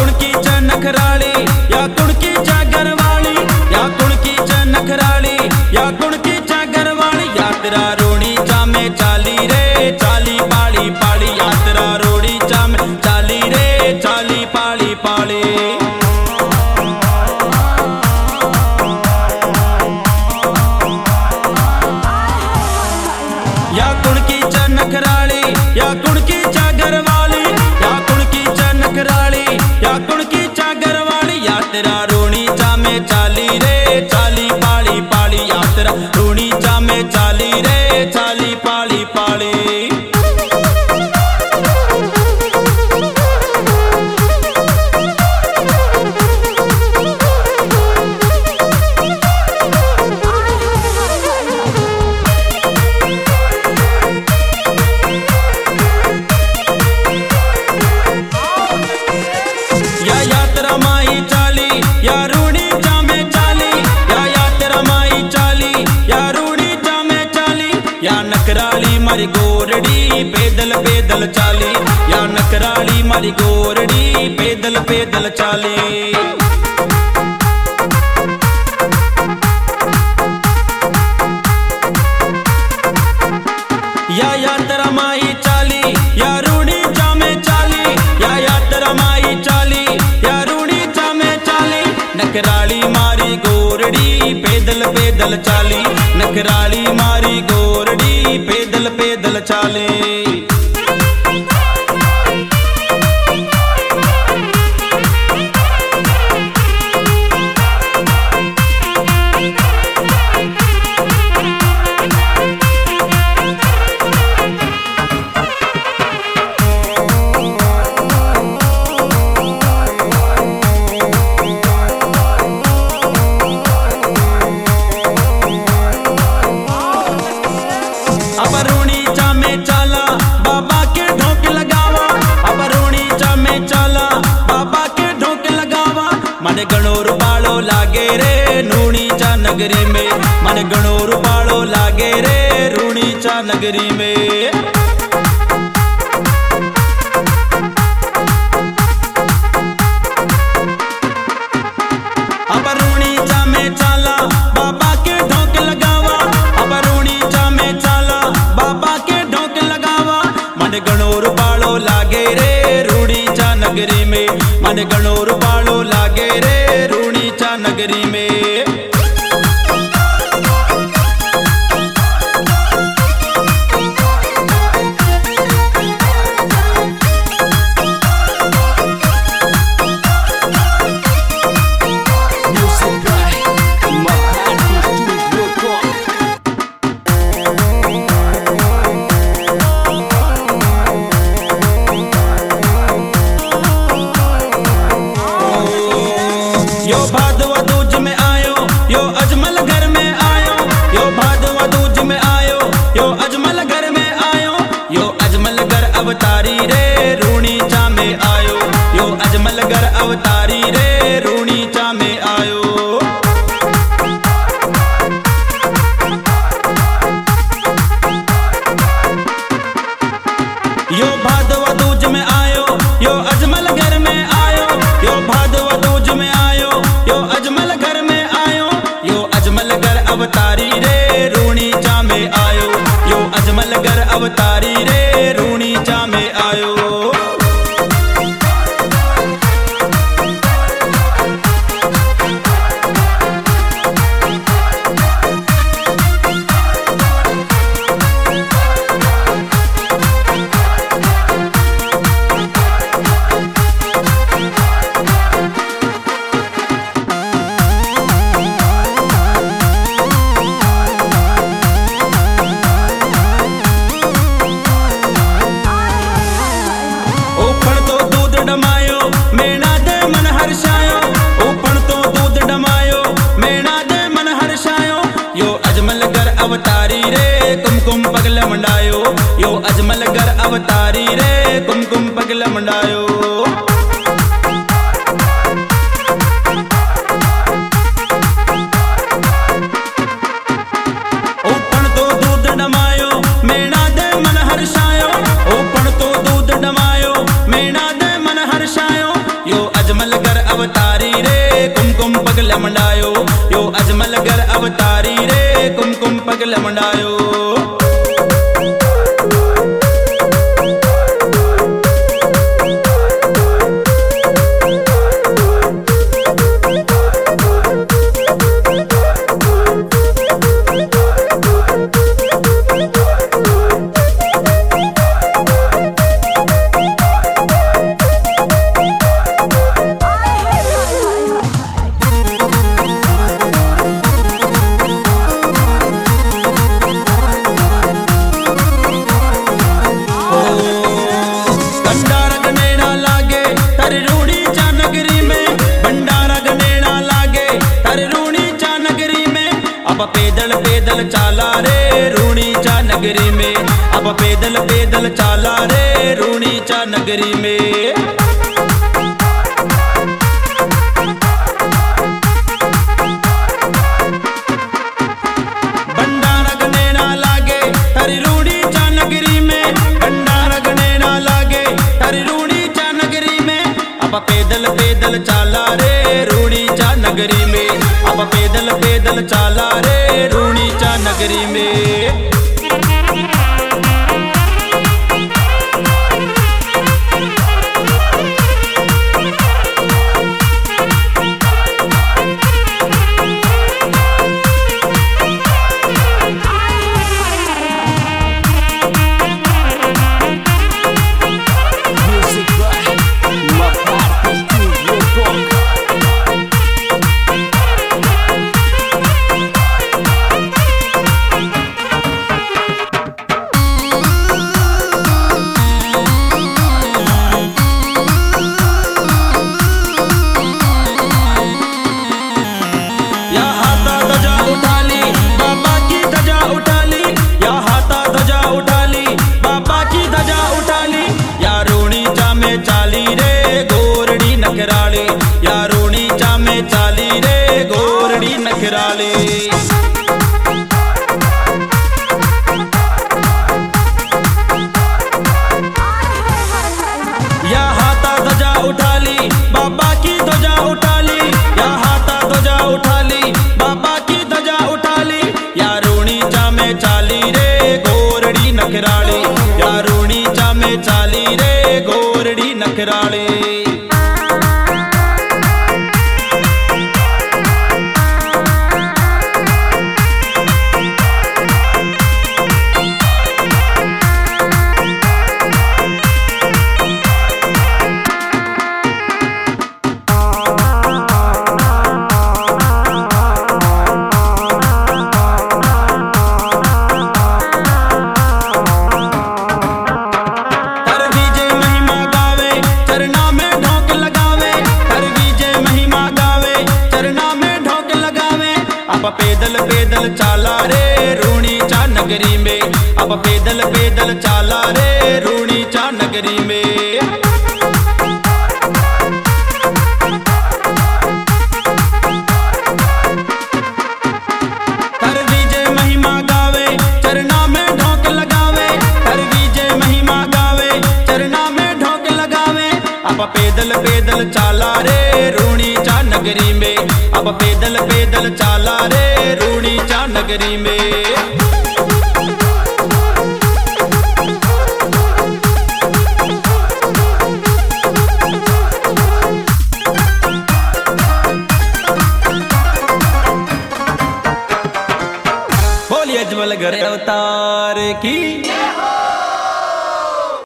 कुणकीच्या नखराळी, या कुणकीच्या घरवाळी, या कुणकीच्या नखराळी, या कुणकीच्या घरवाळी, यात्रा रोणीच्या में चाली रे चाली पाळी पाळी, यात्रा रोणीच्या में चाली रे चाली पाळी पाळी। या कुणकीच्या नखराळी, या कुणकीच्या घरवाली, या कुणकीच्या नखराळी, या कुणकीच्या घरवाली, यात्रा रोणीच्या में चाली रे चाली पाळी पाळी, यात्रा रोणीच्या में चाली रे चाली पाळी पाळी। या यात्रा माई चाली, या रूणीच्या में चाली, या यात्रा माई चाली, या रूणीच्या में चाली, या नखराली मारी गोरडी पैदल पैदल चाली, या नखराली मारी गोरडी पैदल पैदल चाली। या यात्रा माई चाली, या रूणीच्या में चाली, या यात्रा माई चाली, या रूणीच्या में चाली, नखराली मारी गोरडी पैदल पैदल चाली, नखराली मारी गोरडी पैदल पैदल चाली। अब रूणीच्या में चाला बाबा के ढोक लगावा, अब रूणीच्या में चाला बाबा के ढोक लगावा, मन घणो रुपाळो लागे रे रूणीच्या नगरी में, मन घणो रुपाळो लागे रे रूणीच्या नगरी में। अब रूणीच्या में चाला बाबा के ढोक लगावा, अब रूणीच्या में चाला बाबा के ढोक लगावा, मन घणो रुपाळो लागे रे रूणीच्या नगरी में, मन घणो रुपाळो लागे रे रूणीच्या नगरी में। यो भादवा दूज में आयो, यो अजमल घर में आयो, यो भादवा दूज में आयो, यो अजमल घर में आयो, यो अजमल घर अवतारी रे रूणीच्या में आयो, यो अजमल घर अवतारी रे रूणीच्या में आयो। यो भादवा दूज में आयो, यो अजमल घर में आयो, यो भादवा दूज में आयो, यो अजमल घर में आयो, यो अजमल घर अवतारी रे रूणीच्या में आयो, यो अजमल घर अवतारी रे रूणीच्या में आयो। अवतारी रे कुमकुम पगल मंडायो, यो अजमल घर अवतारी रे कुमकुम पगल मंडायो। ओपन तो दूध डमायो मेणा दे मन हर्षायो, ओपन तो दूध डमायो मेणा दे मन हर्षायो, यो अजमल ढोकले मंडायो। अब पैदल पैदल चाला रे रूणी चा नगरी में, अब पैदल पैदल चाला रे रूणी चा नगरी में। भंडारा गने ना लागे थारी रूणी चा नगरी में, भंडारा गने ना लागे थारी रूणी चा नगरी में। अब पैदल पैदल चाला रे रूणी चा नगरी में, अब पैदल पैदल चाला रे रूणी चा नगरी में। या रूणी चा में चाली रे गोरड़ी नखराली। या हाथा ध्वजा उठा ली बाबा की ध्वजा उठा ली, या हाथा ध्वजा उठा ली बाबा की ध्वजा उठा ली। या रूणी चा में चाली रे गोरड़ी नखराली, या रूणी चा में चाली रे गोरड़ी नखराली। अब पैदल पैदल चाला रे रूणी चा नगरी में, अब पैदल पैदल चाला रे रूणी चा नगरी में। हर विजय महिमा गावे चरना में ढोक लगावे, हर विजय महिमा गावे चरना में ढोक लगावे। अब पैदल पैदल चाला रे रूणी चा नगरी में, अब पैदल पैदल चाला रे रूणी चा नगरी में। बोलिए अजमल घर अवतार की।